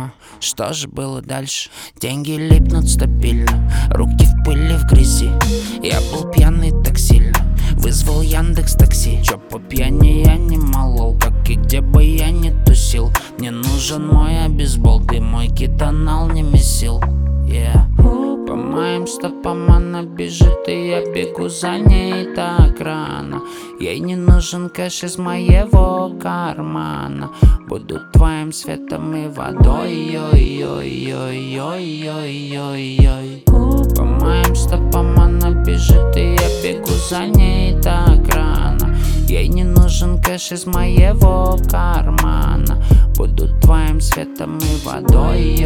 Что же было дальше? Деньги липнут стабильно, руки в пыли, в грязи. Я был пьяный так сильно, вызвал Яндекс такси. Чё по пьяни я не молол, как и где бы я не тусил. Мне нужен мой обезбол, ты мой кетонал не месил. По моим стопам она бежит, и я бегу за ней так рано. Ей не нужен кэш из моего кармана. Буду твоим светом и водой. Ой-ой-ой-ой-ой-ой-ой. По моим стопам она бежит, и я бегу за ней так рано. Ей не нужен кэш из моего кармана. Буду твоим светом и водой.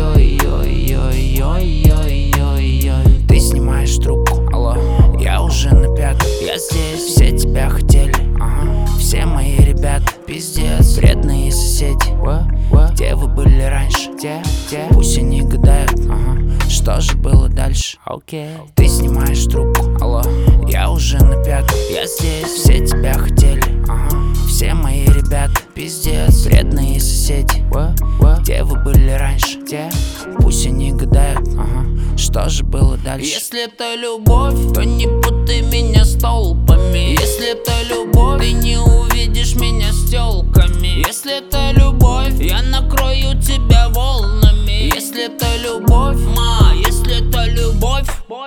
Ой-ой-ой-ой-ой-ой-ой. Ты снимаешь трубку, алло, я уже на пятом. Я здесь, все тебя хотели, все мои ребята, пиздец. Вредные соседи, где вы были раньше? Где? Пусть они гадают, что же было дальше? Ты снимаешь трубку, алло, я уже на пятом. Я здесь, все тебя хотели, все мои ребята, пиздец. Вредные соседи, где вы были раньше? Где? Пусть они гадают, что же было дальше? Если это любовь, то не путай меня с толпами. Если это любовь, ты не увидишь меня с тёлками. Если это любовь, я накрою тебя волнами. Если это любовь, если это любовь.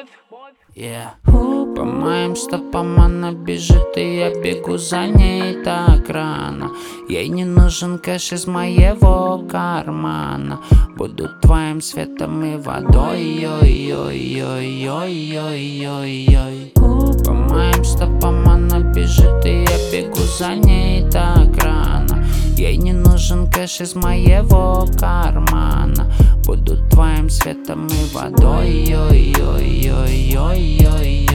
По моим стопам она бежит, и я бегу за ней так рано. Ей не нужен кэш из моего кармана. Буду твоим светом и водой. Ой-ой-ой-ой-ой-ой-ой. По моим стопам она бежит, и я бегу за ней так рано. Ей не нужен кэш из моего кармана. Буду твоим светом и водой. Ой-ой-ой-ой-ой-ой.